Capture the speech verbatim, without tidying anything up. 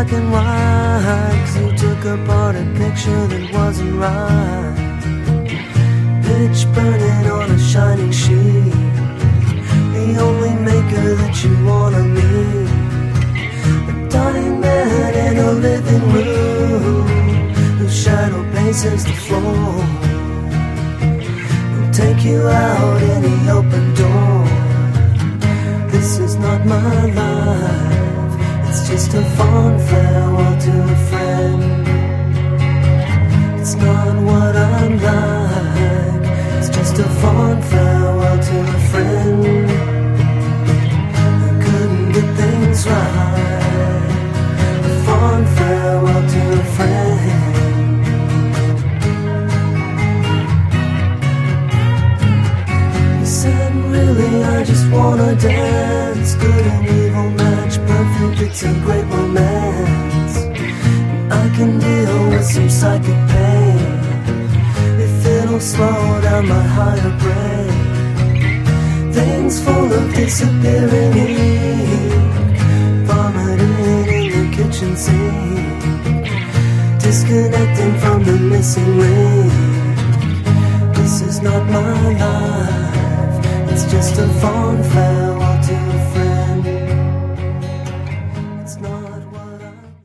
black and white, 'cause you took apart a picture that wasn't right. Pitch burning on a shining sheet, the only maker that you wanna meet. A dying man in a living room, whose shadow paces the floor. He'll take you out any open door. This is not my life, it's just a fond farewell to a friend. It's not what I'm like, it's just a fond farewell to a friend who couldn't get things right. A fond farewell to a friend. He said, really, I just wanna dance. Good and evil match perfect, it's a great romance. I can deal with some psychic pain if it'll slow down my higher brain. Things full of disappearing ink, vomiting in the kitchen sink, disconnecting from the missing link. This is not my life, it's just a fond farewell